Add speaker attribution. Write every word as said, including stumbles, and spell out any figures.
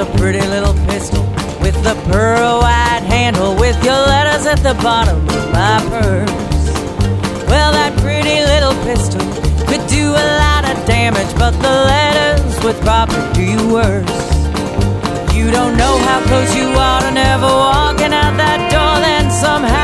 Speaker 1: a pretty little pistol with the pearl white handle, with your letters at the bottom of my purse. Well, that pretty little pistol could do a lot of damage, but the letters would probably do you worse. You don't know how close you are to never walking out that door, then somehow